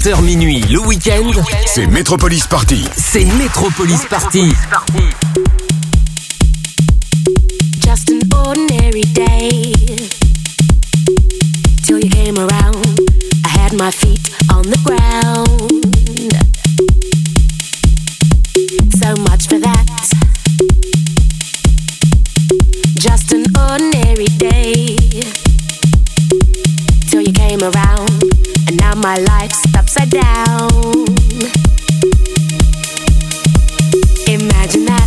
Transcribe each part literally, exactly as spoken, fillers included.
vingt heures minuit, le week-end, c'est Metropolis Party. C'est Metropolis Party. Just an ordinary day till you came around. I had my feet on the ground. So much for that. Just an ordinary day till you came around, and now my life's upside down. Imagine that.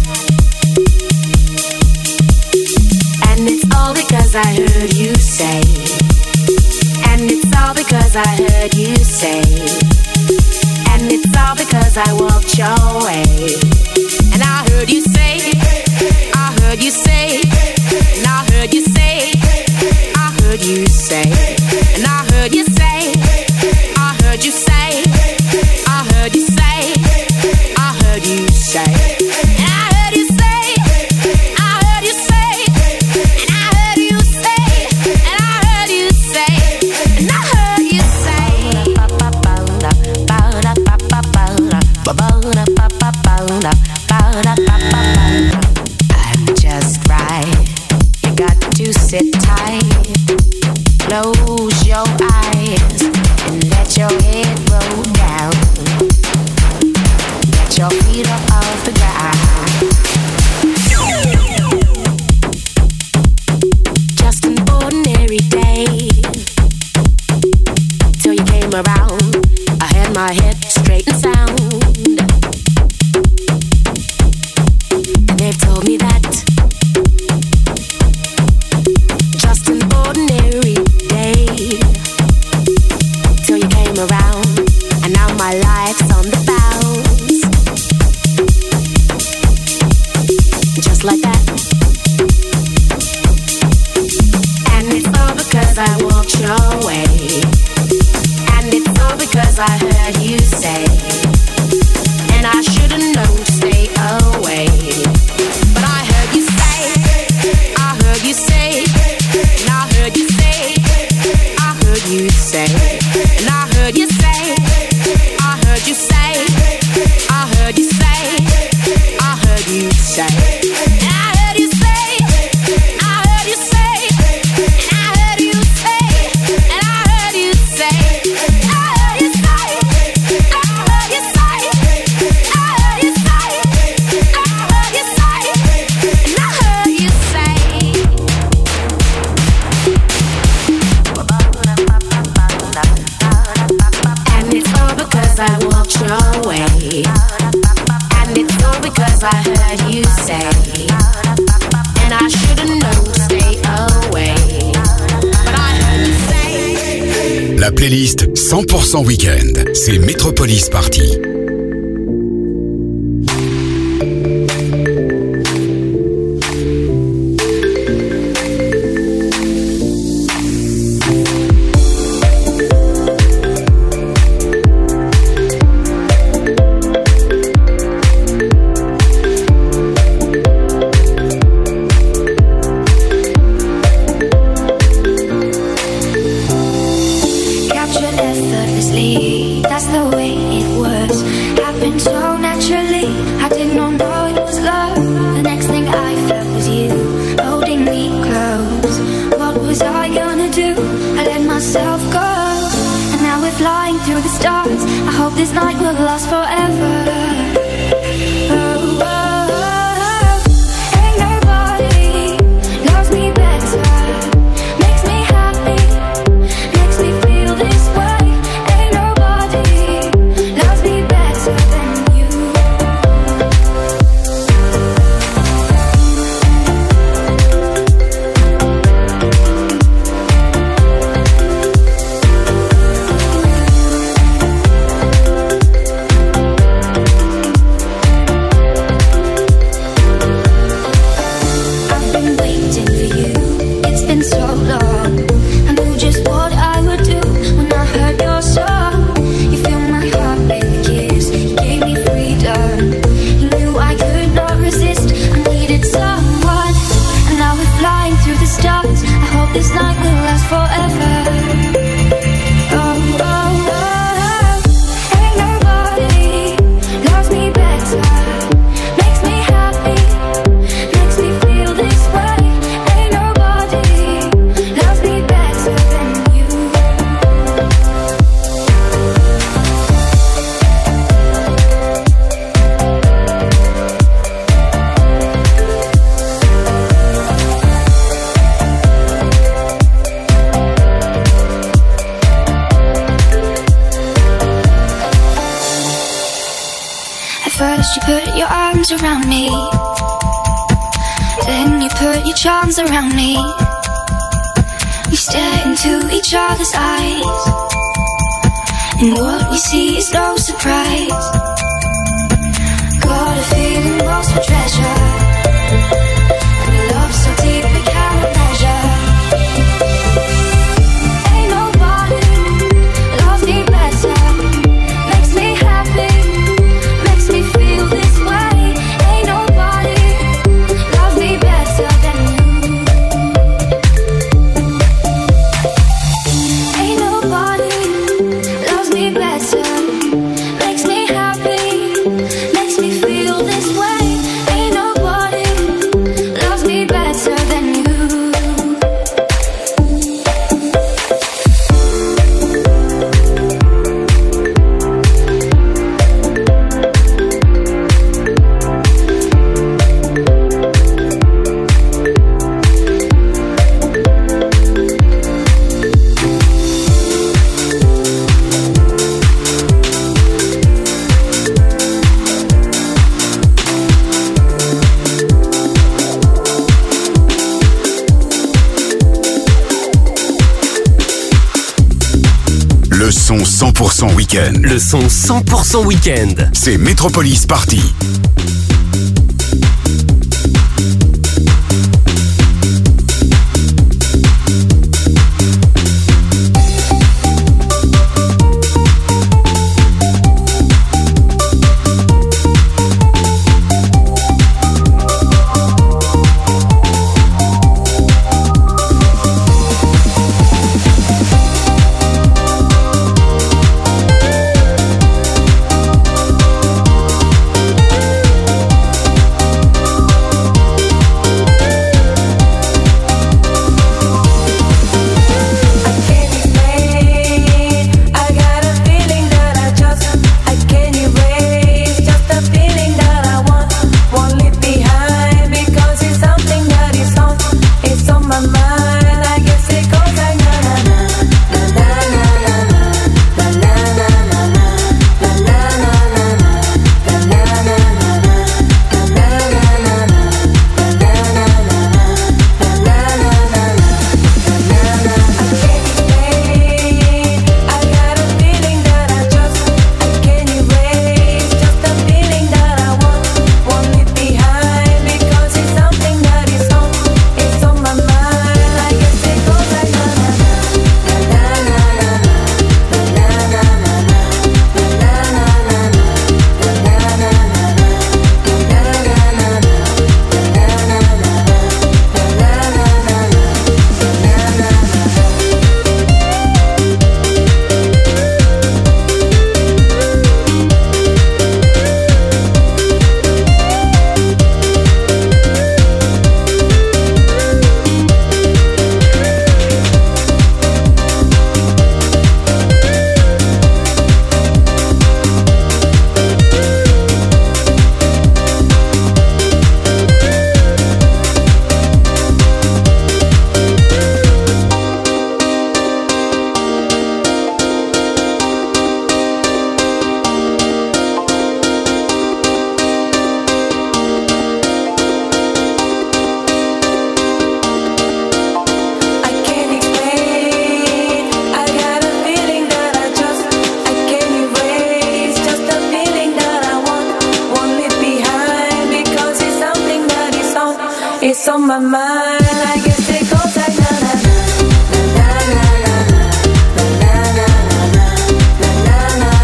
And it's all because I heard you say. And it's all because I heard you say. And it's all because I walked your way. And I heard you say, I heard you say, and I heard you say, I heard you say, and I heard you say, I heard you say, I heard you say, I heard you say, and I heard you say, I heard you say, and I heard you say, and I heard you say, and I heard you say. I'm just right. You got to sit tight. Close your eyes and let your head roll down. Get your feet up off the ground. Just an ordinary day till you came around. I had my head straight and sound. And they've told me that just an ordinary day till you came around, and now my life's on the bounce. Just like that. And it's all because I walked your way. And it's all because I heard you say. And I should've known to stay away. But I heard you say, I heard you say, and I heard you say, I heard you say, and I heard you say, I heard you say, I heard you say, I heard you say, and I heard you say, I heard you say, and I heard you say, and I heard you say, I heard you say, I heard you say, I heard you say, I heard you say, and I heard you say. And it's all because I walked your way. And it's all because I heard you say. And I should've known to stay away. But I heard you say. La playlist cent pour cent week-end, c'est Metropolis Party. Captured effortlessly, that's the way it was. Happened so naturally, I did not know it was love. The next thing I felt was you, holding me close. What was I gonna do? I let myself go. And now we're flying through the stars. I hope this night will last forever. Oh, oh, oh. Ain't nobody loves me better. Makes me happy, makes me feel this way. Ain't nobody loves me better than you. your arms around me. Then you put your charms around me. We stare into each other's eyes, and what we see is no surprise. Got a feeling lost for treasure, and a love so deep we cannot measure. Ain't nobody loves me better, makes me happy, makes me feel this way. Ain't nobody loves me better than you. Ain't nobody loves me better, makes me happy, makes me feel this way. Ain't nobody loves me better than you. Le son cent pour cent week-end. Le son cent pour cent week-end. C'est Metropolis Party. It's on my mind, I guess it goes like na na na na na na na na na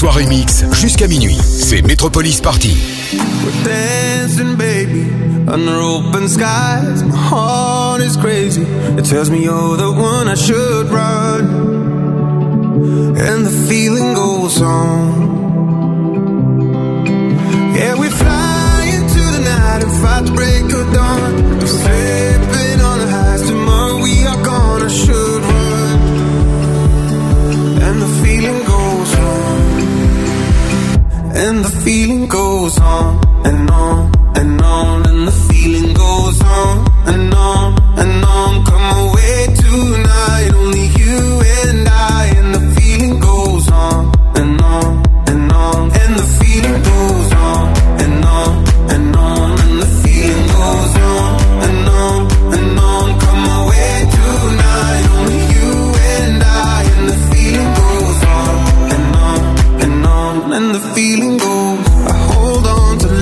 soirée mix jusqu'à minuit. C'est Metropolis Party. We're dancing, baby, under open skies. My heart is crazy. It tells me you're the one I should run. And the feeling goes on. Yeah, we fly into the night and fight the break of dawn. We're slipping on the highs. Tomorrow we are gonna should run. And the feeling goes on. And the feeling goes on and on and on. And the feeling goes on and on and on. Come away tonight, only you and I. And the feeling goes on and on and on. And the feeling goes on and on and on. And the feeling goes on and on and on. Come away tonight, only you and I. And the feeling goes on and on and on. And the feeling goes. I hold on to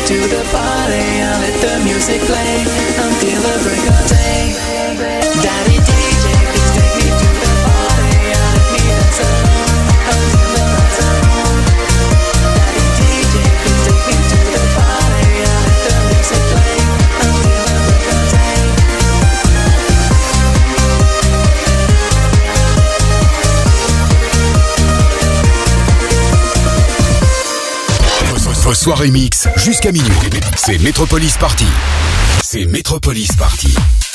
to the party. I'll let the music play until the break of day. Daddy D J, please take me to the party. I'll let me dance alone until the lights are on. Daddy D J, please take me to the party. I'll let the music play until the break of day. Vos soirées mix jusqu'à minuit. C'est Metropolis Party. C'est Metropolis Party.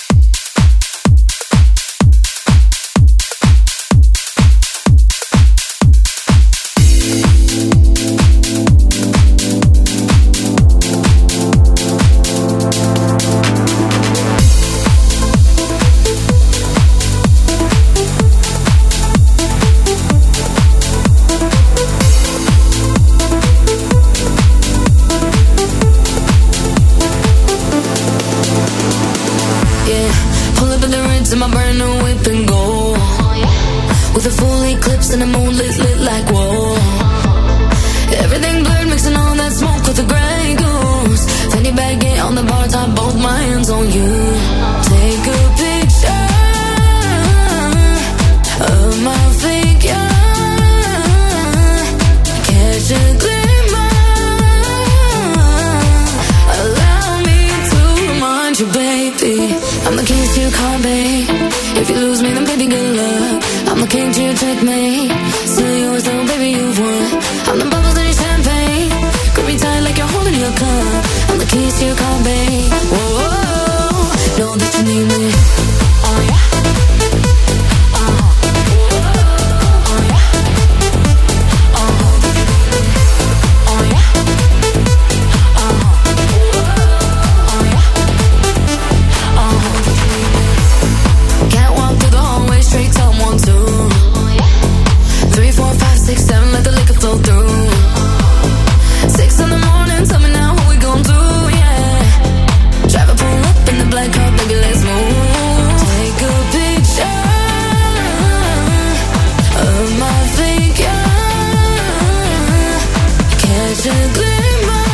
And the moon lit, lit like whoa. Everything blurred, mixing all that smoke with the Grey Goose. Fanny baggy on the bar top, both my hands on you. Take a picture of my figure. Catch a glimmer. Allow me to remind you, baby, I'm the keys to your car, babe. If you lose me, then baby, good luck. I'm the king to your checkmate. Still yours though, baby, you've won. I'm the bubbles in your champagne. Grip me tight like you're holding your cup. I'm the keys to your car, babe. Whoa, whoa, know that you need me. Oh yeah. Uh-huh. Oh yeah. Uh-huh. Oh yeah. Uh-huh. Oh yeah. Uh-huh. Can't walk through the hallway straight to one, two. Three, four, five, six, seven, let the liquor flow through. Six in the morning, tell me now what we gon' do, yeah. Drive a pull up in the black car, baby, let's move. Take a picture of my figure. Catch a glimmer.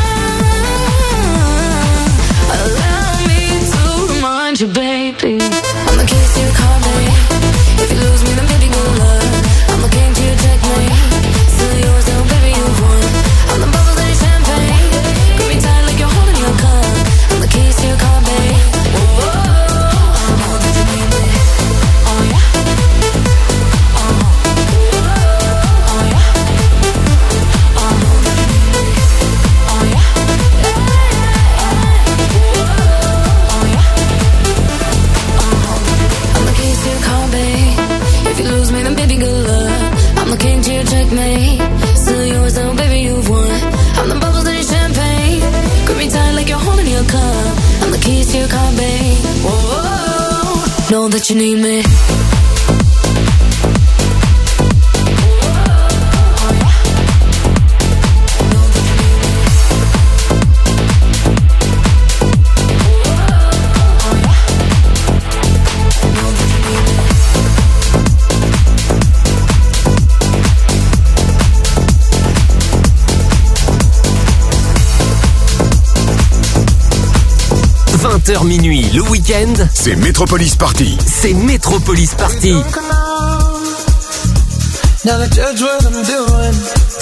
Allow me to remind you, baby, I'm the keys to your car, baby. If you lose me, then baby, good luck. I'm the king to your checkmate. Still yours though, baby, you've won. I'm the bubbles in your champagne. Grip me tight like you're holding your cup. I'm the keys to your car, babe. Whoa, I know that you need me. Oh yeah. Uh-huh. Oh yeah. I know that you need me. Oh yeah. Oh yeah. Uh-huh. I'm the keys to your car, babe. If you lose me, then baby, good luck. I'm the king to your checkmate. Still yours though, baby, you've won. I'm the bubbles in your champagne. Grip me tight like you're holding your cup. I'm the keys to your car, babe. Whoa, know that you need me. vingt heures minuit, le week-end, c'est Metropolis Party. C'est Metropolis Party. Now to judge what I'm doing.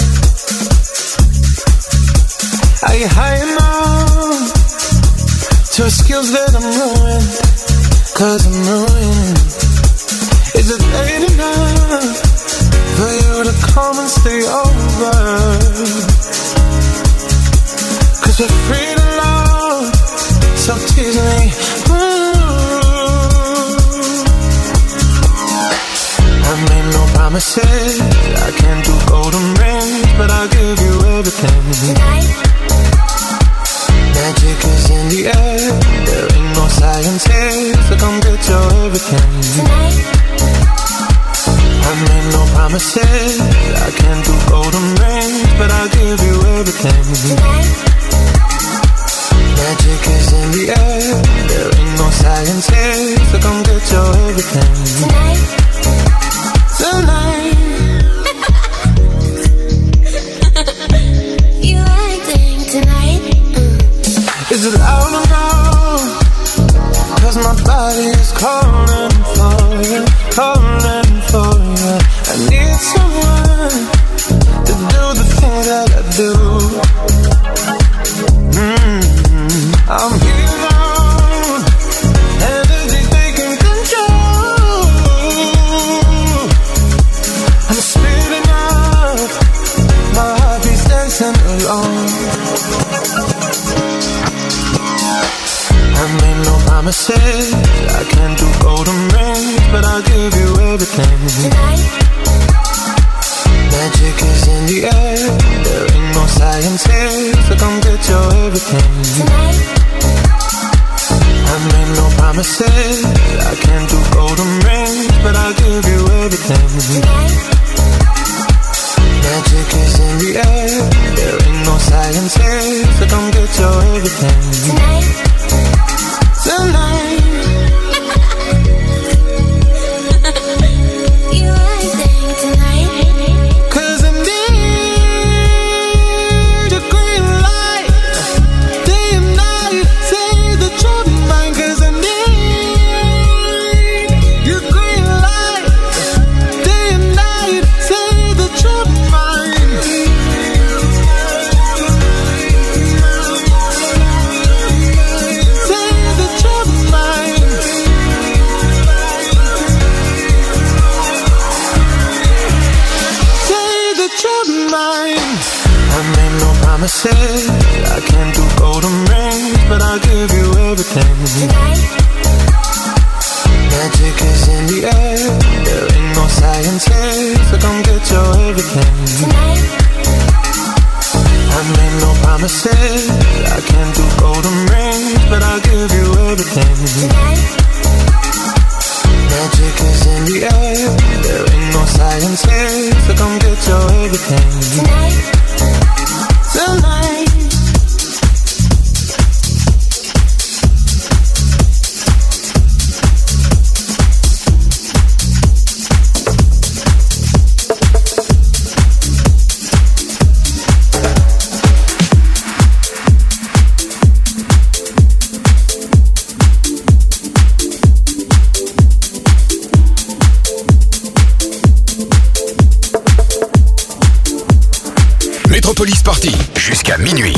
Are you high enough to skills that I'm ruined? Cause I'm ruined. Is it late enough for you to come and stay over? Cause we're free to love, so tease me. I made no promises, I can't do golden rings, but I'll give you everything. Tonight. Magic is in the air, there ain't no science here, so come get your everything. Tonight. I made no promises, I can't do golden rings, but I'll give you everything. Tonight. Magic is in the air, there ain't no science here, so come get your everything. Tonight. Tonight. You acting tonight? Mm. Is it loud enough? Cause my body is calling for you, calling for you. I need someone to do the things that I do. Mm-hmm. I'm here now, energy taking control. I'm speeding up, my heart beats dancing alone. I made no promises, I can't do golden rings, but I'll give you everything. Tonight, magic is in the air, there ain't no science here, so come get your everything. Tonight, I made no promises, I can't do golden rings, but I'll give you everything. Tonight, magic is in the air, there ain't no science here, so come get your everything. Tonight, tonight. You ain't think tonight. Cause I need a green light, day and night, say that you're mine. Cause I need your green light, day and night, say that you're mine. Say that you're mine. Say that you're mine. I made no promises, I can't do golden rings, but I'll give you everything. Tonight, magic is in the air, there ain't no science here, so come get your everything. Tonight, I made no promises, I can't do golden rings, but I'll give you everything. Tonight, magic is in the air, there ain't no science here, so come get your everything. Tonight, tonight. Métropolis Party, jusqu'à minuit.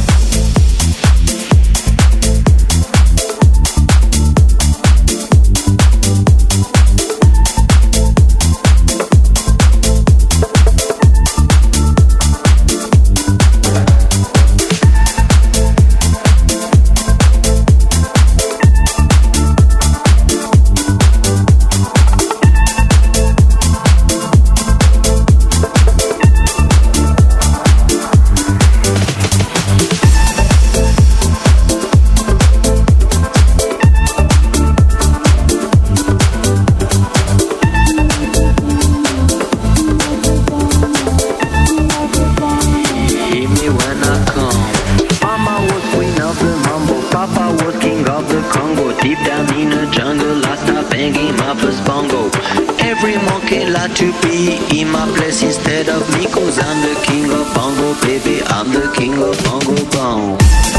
To be in my place instead of me, cause I'm the king of bongo, baby, I'm the king of bongo bong.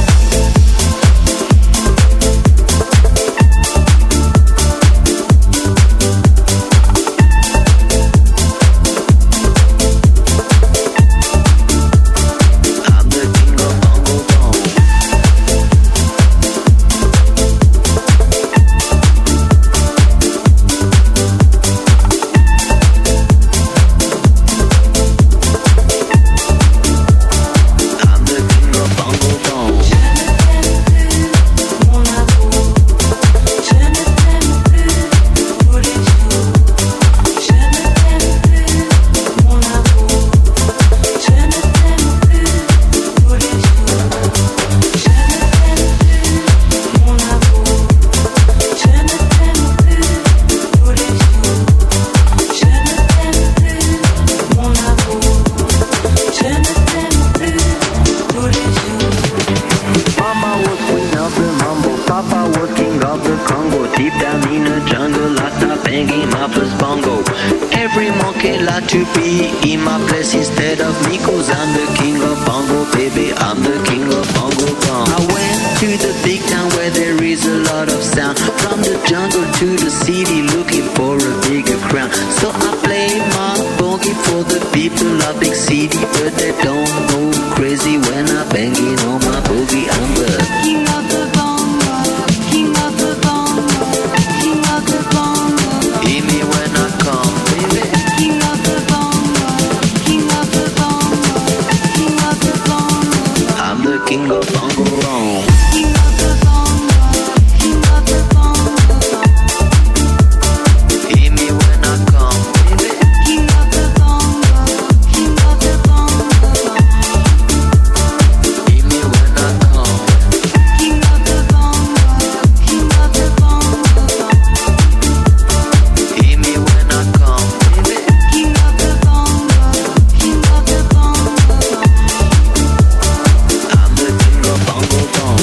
Every monkey like to be in my place instead of me, cause I'm the king of bongo, baby, I'm the king of bongo bong. I went to the big town where there is a lot of sound. From the jungle to the city, looking for a bigger crown. So I play my boogie for the people of big city, but they don't go crazy when I'm banging on my boogie. I'm the king of the bongo, king of the bongo, king of the bongo. Hear me when I come, baby. King of the bongo, king of the bongo, king of the bongo. I'm the king of bongo bong. King of the bongo, king of the bongo. Hear me when I come, baby. King of the bongo, king of the bongo. Hear me when I come. King of the bongo, king of the bongo. Hear me when I come, baby. King of the bongo, king of the bongo. I'm the king of bongo bong.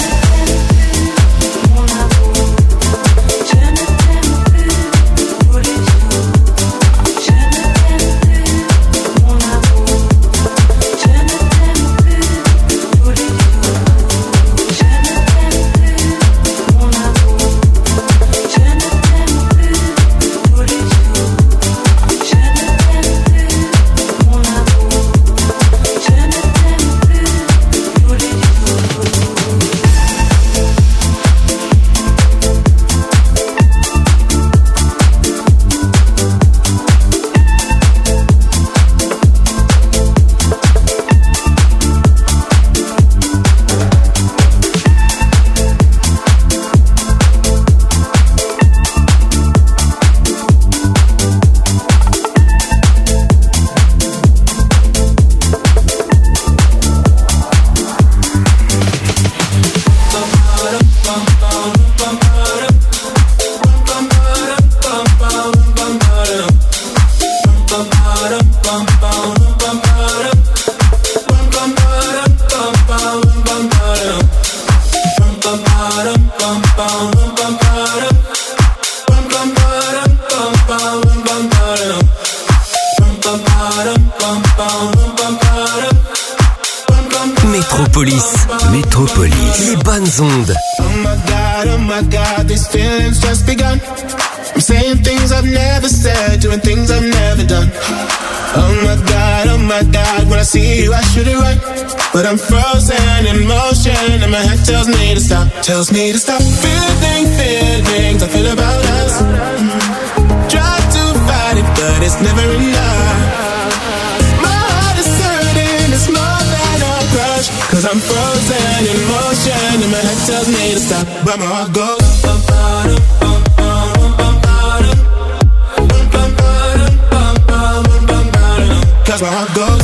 Métropolis, Métropolis, les bonnes ondes. Oh my God, oh my God, these feelings just begun. I'm saying things I've never said, doing things I've never done. Oh my God, oh my God, when I see you I should it right, but I'm frozen in motion and my head tells me to stop, tells me to stop. Feeling feelings I feel about us. Try to fight it, but it's never enough. Cause I'm frozen in motion and my head tells me to stop, but my heart goes cause my heart goes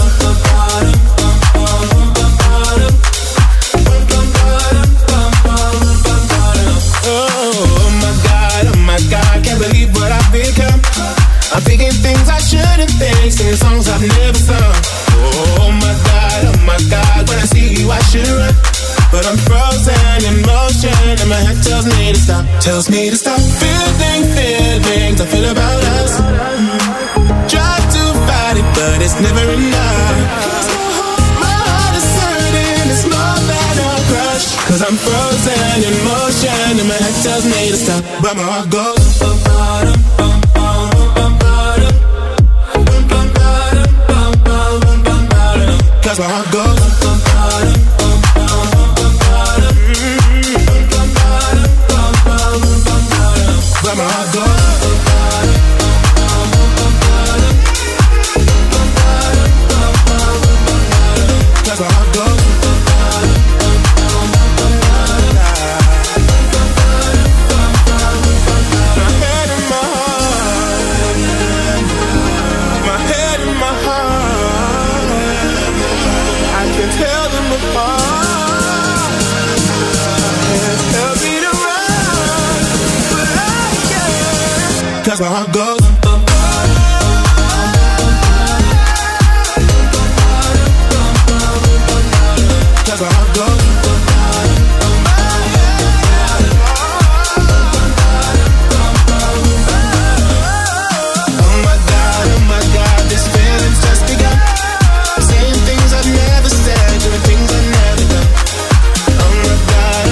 oh my God, oh my God, can't believe what I've become. I'm thinking things I shouldn't think, singing songs I've never sung. Oh my God, oh my God, when I see you I should run, but I'm frozen in motion and my head tells me to stop, tells me to stop. Feeling feelings I feel about us. Try to fight it, but it's never enough. My heart is hurting, it's more than a crush. Cause I'm frozen in motion and my head tells me to stop, but my heart goes cause my heart goes but my heart goes cause my heart goes my head and my heart, my head and my heart, I can tell them apart. Can't tell me to run, but I can. Cause my heart goes cause my heart goes oh my God, oh my God, this feeling's just begun. Saying things I've never said, doing things I've never done. Oh my God,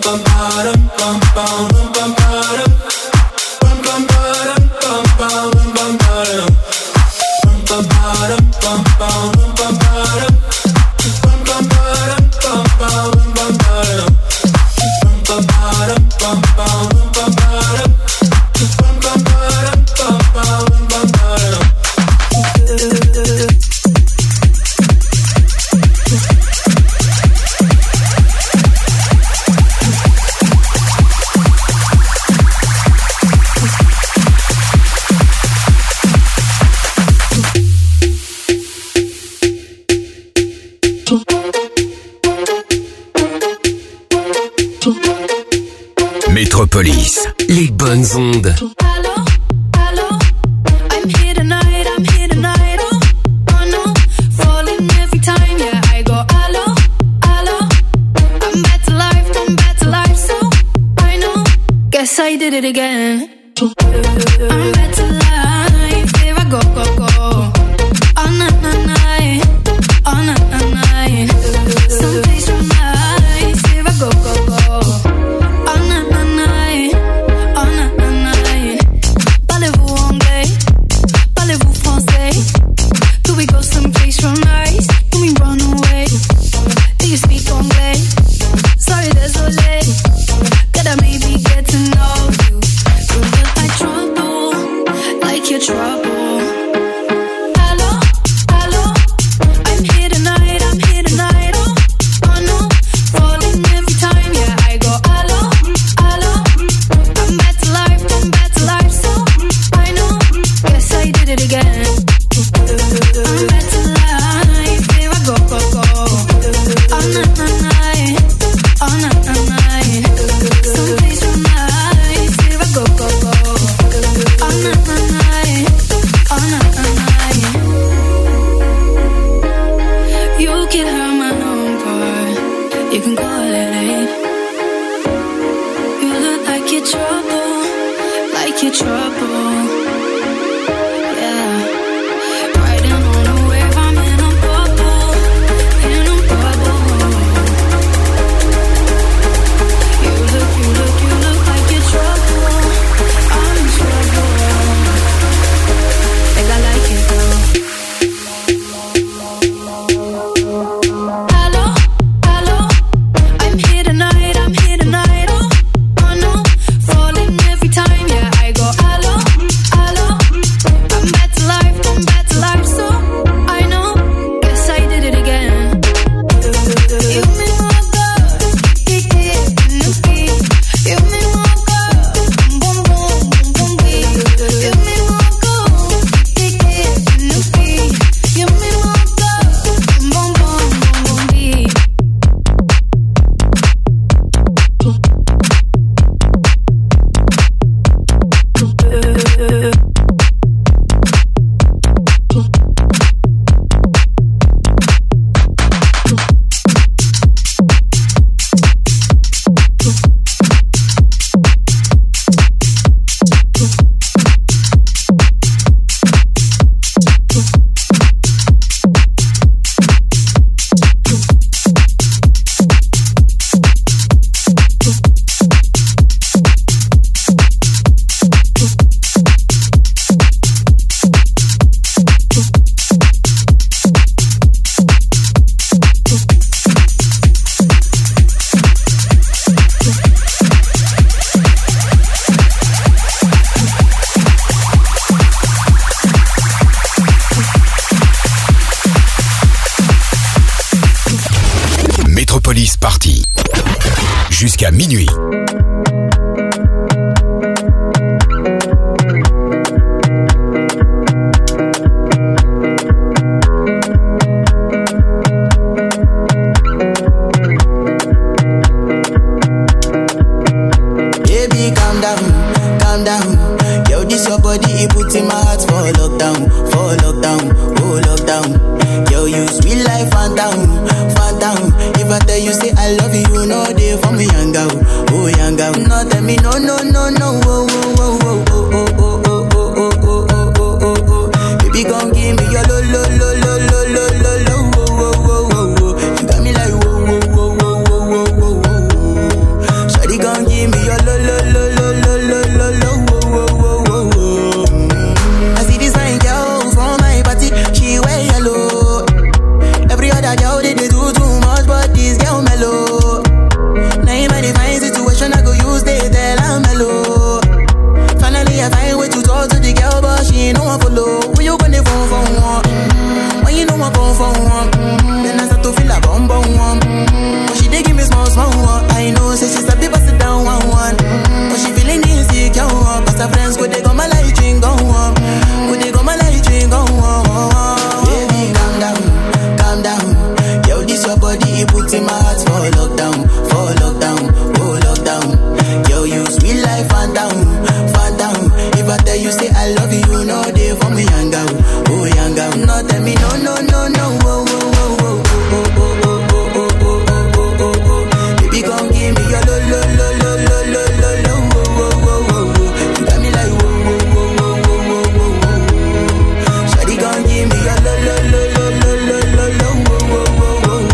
Métropolis, les bonnes ondes. I did it again. I'm back to life. Here I go, go, go. All night, night, night. All night, night, night. Someplace real nice. Here I go, go, go. All night, night, night. All night, night, night. Parlez-vous anglais? Parlez-vous français? Could we go someplace real nice? Can we run away? Do you speak anglais? Sorry, désolé. Could I maybe get to know you? You look like trouble, like you're trouble. Hello, hello, I'm here tonight, I'm here tonight. Oh, oh no, falling every time, yeah. I go hello, hello. I'm back to life, I'm back to life, so I know. Guess I did it again. I'm back to life, here I go, go, go. All night, night, night, all night, night, night. Someplace real nice, here I go, go, go. All night, night, night, all night, night, night. You can have my number, you can call it eight. You look like you're trouble, like you're trouble. Yeah, riding on a wave, I'm in a bubble, in a bubble. You look, you look, you look like you're trouble. I'm in trouble. And I like it though. Hello, hello, I'm here tonight, I'm here tonight. Oh, oh no, falling every time, yeah. I go hello, hello. I'm back to life, I'm back to life, so I know. Guess I did it again. You me want go, kick it in the beat. You me want go, boom boom boom boom beat. You me want go, kick it in the beat. You me want go, boom boom boom boom beat. Métropolis Party. Jusqu'à minuit. Baby, calm down, calm down. Yo, this your body, it puts in my heart for lockdown, for lockdown, oh lockdown. Yo, you sweet life, phantom, phantom. If I tell you say I love you, you know they for me, young girl, oh young girl. No, tell me no, no, no, no, oh, oh, oh, oh, oh, oh, oh, oh, oh, oh, oh, oh, oh, oh. Baby, gon' give me your lo, lo, lo, lo, lo, lo, lo, lo, oh, oh, oh, oh, oh. You got me like whoa, whoa, whoa, whoa, whoa, whoa, whoa, whoa. Say she's a bit bust it down one one. Mm-hmm. But she feeling insecure, cause her friends go they go my light ring go on. Go they go my light ring go on. Baby, calm down, calm down. Yo, this your body, it puts in my heart for lockdown, for lockdown, oh lockdown. Yo, you sweet life, fan down, fan down. If I tell you say I love you, you know they for me young girl, oh young girl. No tell me no, no, no, no, oh, oh, oh, oh, oh, oh, oh, oh, oh, oh, oh, oh. Baby, come give me your lo, lo, lo, lo, lo, lo, lo, lo, oh, oh, oh, oh, oh. You got me like whoa, whoa, whoa, whoa, whoa, whoa, whoa. Shawty, come give me your lo, lo, lo, lo, lo, lo, lo, lo, oh, oh, oh,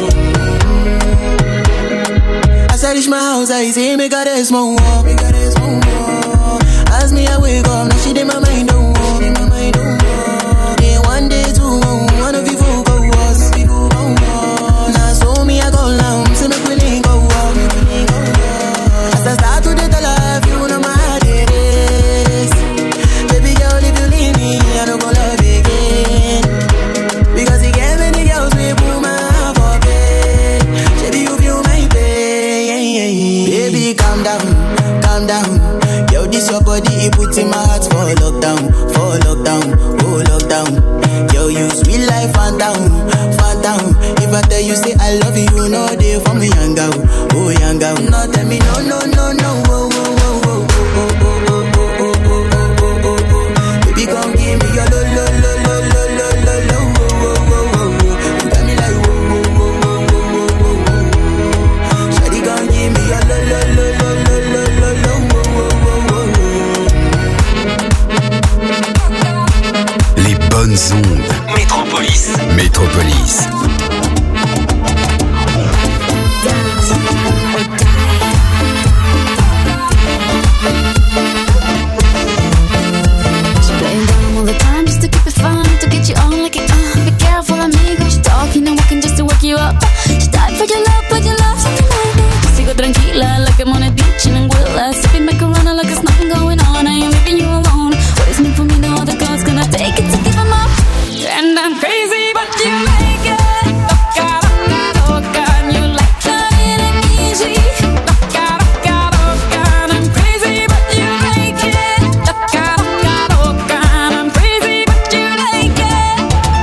oh. As I reach my house, I see me got a small wall, me got a small wall. As me I wake up, now she did my mind don't walk, in my mind don't walk. Day one, day two, one of you folk go was, people go was. Now so me I go down, see me quilling go walk, me quilling go walk. As I start to the life, you know my heart it is. Baby girl, if you leave me, I don't go love again. Because you get many girls, we put my heart for bed. Baby, you feel my pain. Baby, calm down, calm down. Yo, this your body, it puts in my heart for lockdown, for lockdown, oh lockdown. Yo, you sweet life, fan down, fan down. If I tell you say I love you, you know they for me young girl, oh young girl. No, tell me no, no, no, no, oh, oh, oh, oh, oh, oh, oh, oh, oh, oh, oh, oh, oh. Baby, come give me your lo, lo, lo, lo, lo, lo, lo, lo, oh, oh, oh, oh, oh. You got me like whoa, whoa, whoa, whoa, whoa, whoa, whoa. Shawty, come give me your lo, lo, lo, lo, lo, lo, lo, lo, oh, oh, oh, oh. Les bonnes ondes. Métropolis. Métropolis. Playing dumb all the time just to keep it fun, to get you on like it, uh. Be careful, amigo, she talking and walking just to wake you up. She died for your love, but your love something like me. Sigo tranquila, like I'm on a beach in Anguilla, sipping macarona like there's nothing going on. I ain't leaving you alone. What is meant for me, no other girl's gonna take it to give 'em up. And I'm crazy, but you like it. Loca, loca, loca, and you like flying and easy. Loca, loca, loca, and I'm crazy, but you like it. Loca, loca, loca, and I'm crazy, but you like it.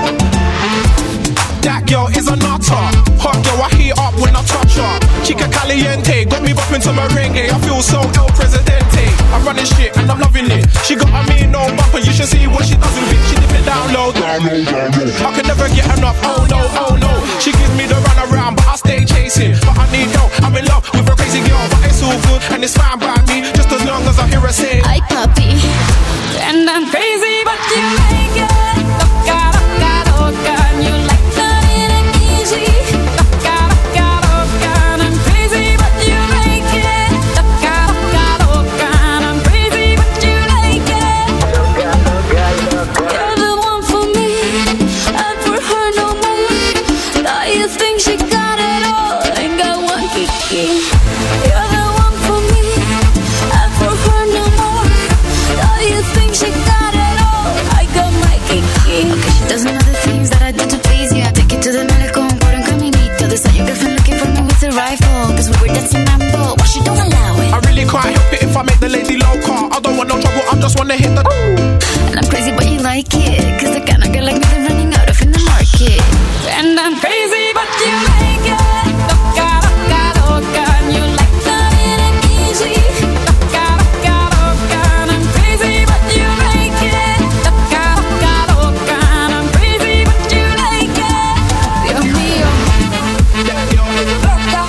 That girl is a nutter. Hot girl, I heat up when I touch her. Chica caliente, got me bopping to merengue. I feel so El Presidente. I'm running shit and I'm loving it. She got a mean no bumper, you should see what she does with it. She dip it down low, down low, down low. I can never get enough, oh no, oh no. She gives me the run around, but I stay chasing. But I need help, I'm in love with a crazy girl. But it's all good and it's fine by me, just as long as I hear her say Ay, papi, and I'm crazy, but you like it. Loca, loca, loca, and you like flying and easy. Loca, loca, loca, and I'm crazy, but you like it. Loca, loca, loca, and I'm crazy, but you like it. You're the one for me, and for her no more. Now you think she got it all, ain't got one kiki. You're the one for me, and for her no more. Now you think she got it all, I got my kiki. Okay, she does other things that I do to please you. I take it to the malecón, por un caminito. This how your girlfriend looking for me with a rifle, cause we were dancing mambo, why she don't allow it? I really can't help it if I make the lady loca. I don't want no trouble, I just wanna hit the And I'm crazy, but you like it, cause the kind of girl like me they're running out of in the market. And I'm crazy, but you like it. Loca, loca, loca, and you like flying and easy. Loca, loca, loca, and I'm crazy, but you like it. Loca, loca, loca, and I'm crazy, but you like it. Dios mío. Loca.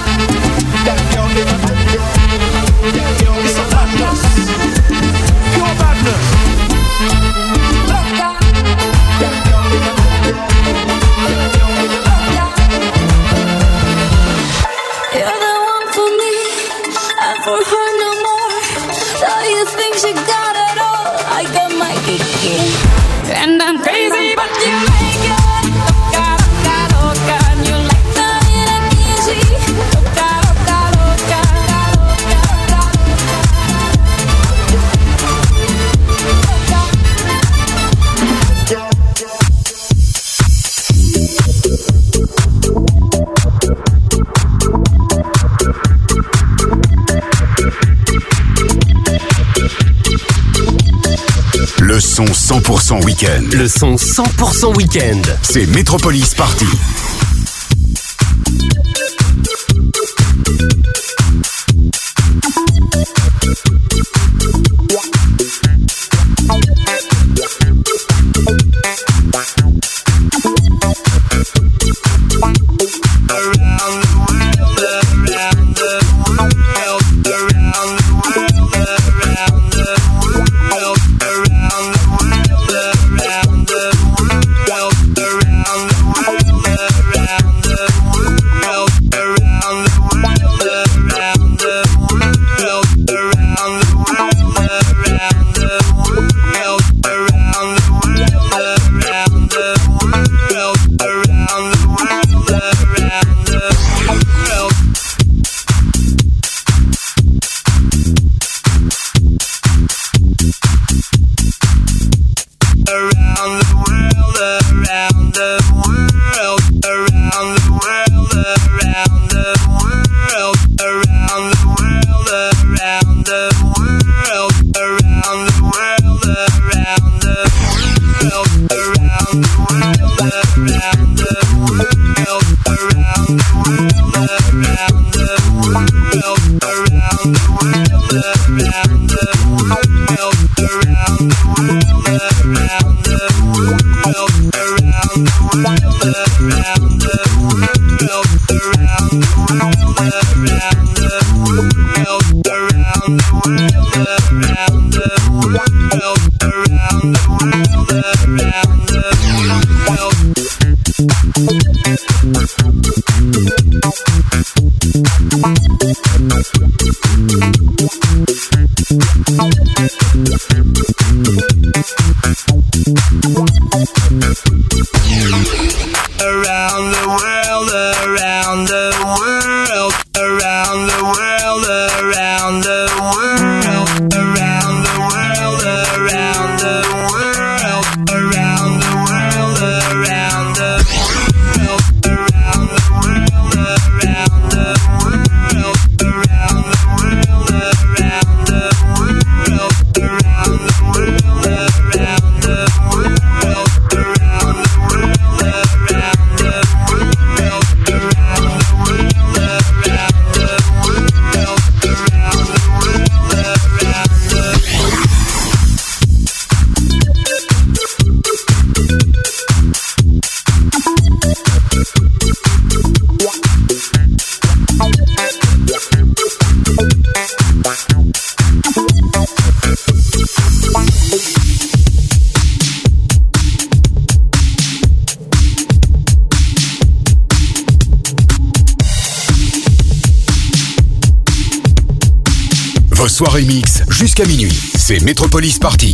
It's a madness, pure madness. Loca. You're the one for me, and for her no more. Now you think she got it all, I got my kiki. And I'm crazy, but you like it. Loca, loca, loca, and you like flying and easy. Loca, loca, loca, loca, loca. son cent pour cent week-end. Le son cent pour cent week-end. C'est Metropolis Party. Soirée mix jusqu'à minuit. C'est Metropolis Party.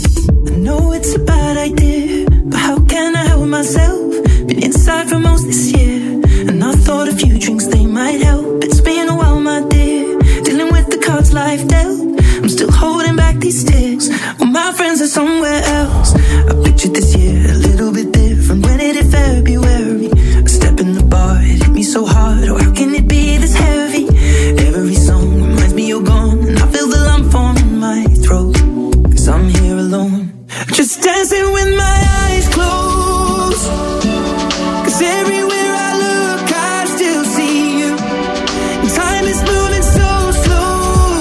I know it's a bad idea, but how can I help myself? Been inside for most this year, and I thought a few drinks they might help. It's been a while, my dear, dealing with the cards life dealt. I'm still holding back these tears. All my friends are somewhere else. I pictured this year a little bit different. When it hit February, a step in the bar, it hit me so hard. Oh, how can it be this heavy? Every song reminds me you're gone, and I feel the lump form in my throat, 'cause I'm here alone, just dancing with my eyes closed. 'Cause everywhere I look, I still see you. And time is moving so slow,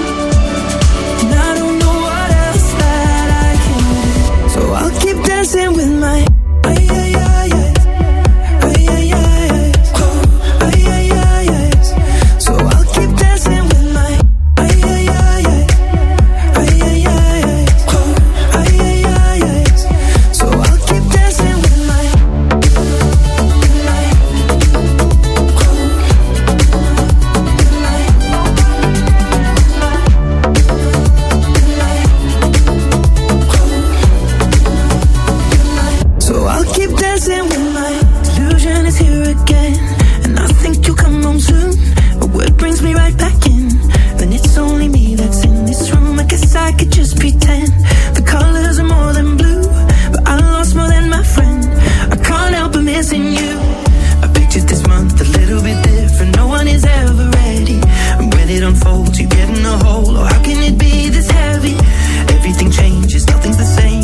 and I don't know what else that I can do. So I'll keep dancing with my ay, ay, ay, ay. Ay, ay, ay, ay. Oh, ay, ay, ay, ay. So I'll keep dancing with my ay, ay, ay, ay. Ay, ay, ay, ay. Oh, ay, ay, ay, ay. So I'll keep dancing with my So I'll keep dancing with my delusion is here again, and I think you'll come home soon. A word brings me right back in. Then it's only me that's in this room. I guess I could just pretend the colors are more than blue, but I lost more than my friend. I can't help but missing you. I pictured this month a little bit different. No one is ever ready, and when it unfolds, you get in a hole. Oh, how can it be this heavy? Everything changes, nothing's the same.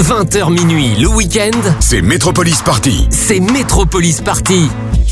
vingt heures minuit, le week-end, c'est Metropolis Party. C'est Metropolis Party.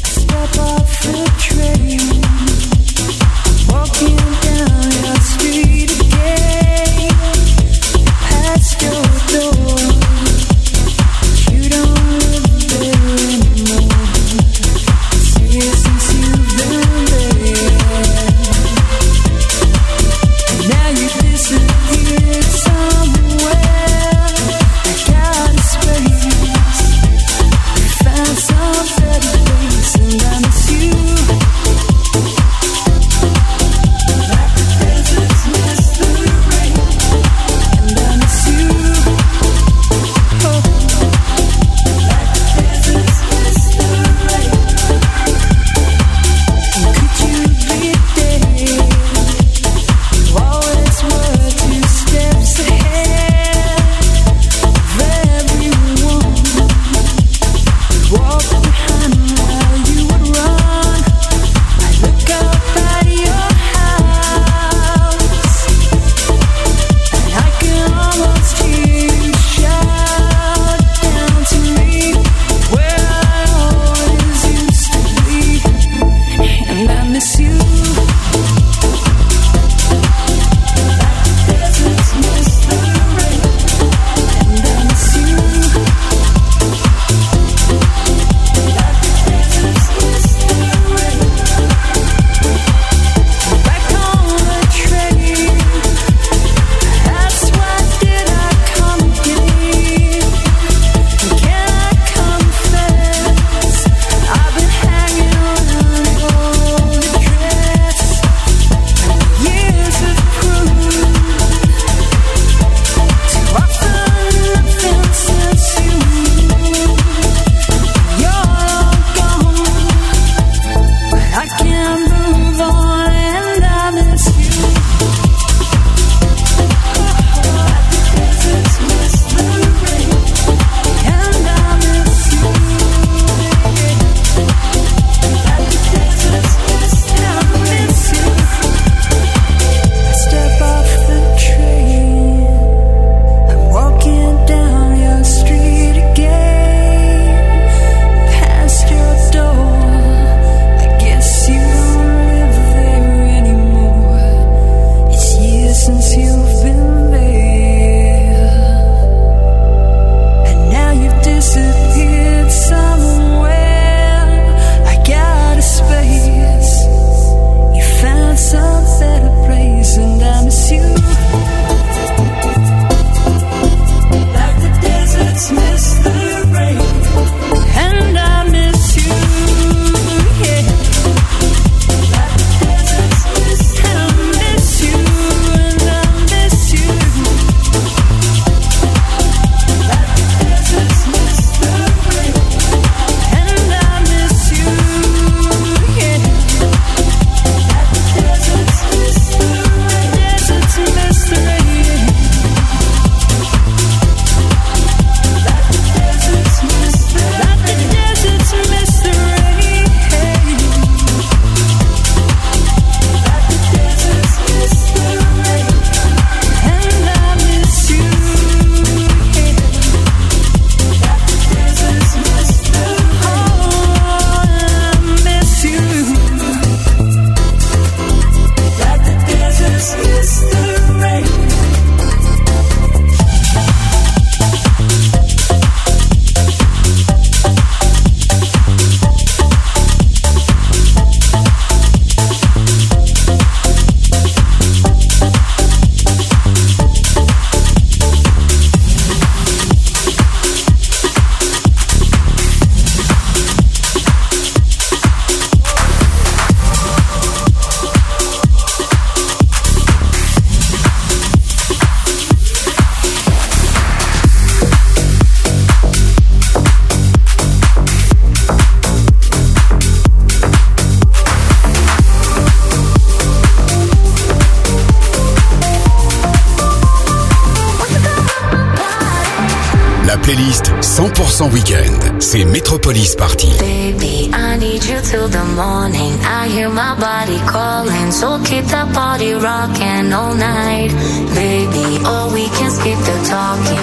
playlist cent pour cent week-end. C'est Metropolis Party. Baby, I need you till the morning. I hear my body calling, so keep the party rocking all night. Baby, oh, we can skip the talking. You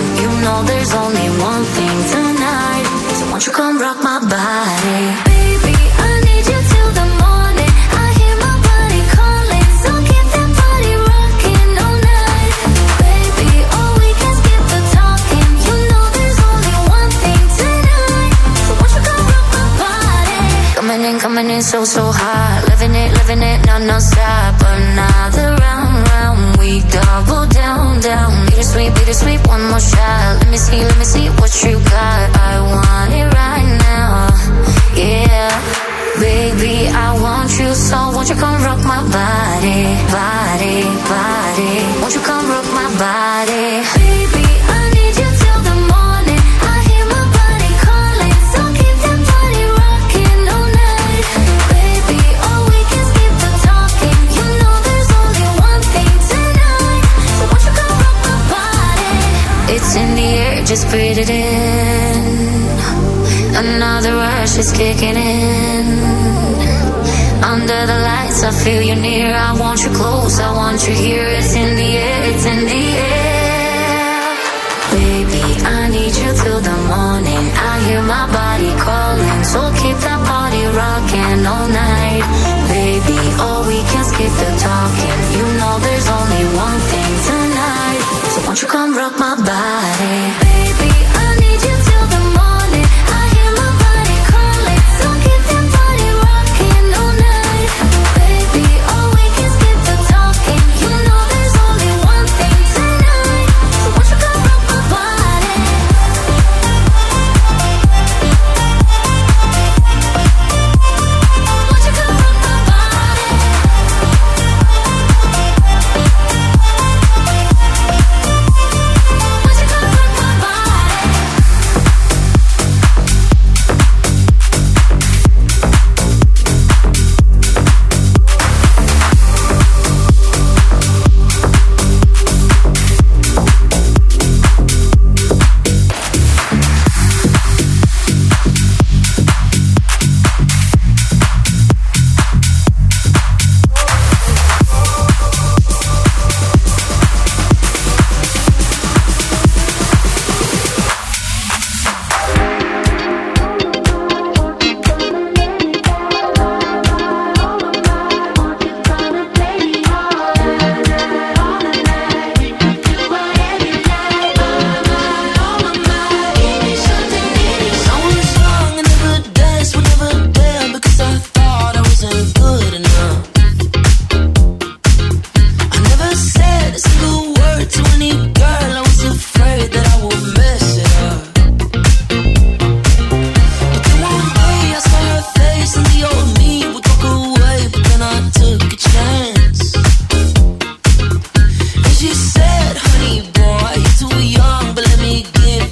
know there's only one thing tonight. So won't you come rock my body? Baby, I need you till the morning. I hear my body calling, so keep that body rocking all night. Baby, oh, we can skip the talking. You know there's only one thing tonight. So won't you come rock my body? Coming in, coming in so, so hot. Living it, living it, no, no stop. Another round, round, we double down, down. Bittersweet, bittersweet, one more shot. Let me see, let me see what you got. I want it right now, yeah. Baby, I want you, so won't you come rock my body, body, body. Won't you come rock my body? Baby, I need you till the morning. I hear my body calling, so keep that body rocking all night. Baby, oh, we can skip the talking. You know there's only one thing tonight. So won't you come rock my body? It's in the air, just breathe it in. Another rush is kicking in. Under the lights, I feel you near. I want you close, I want you here. It's in the air, it's in the air. Baby, I need you till the morning. I hear my body calling, so keep that body rocking all night. Baby, oh, we can skip the talking. You know there's only one thing tonight. So won't you come rock my body? Baby,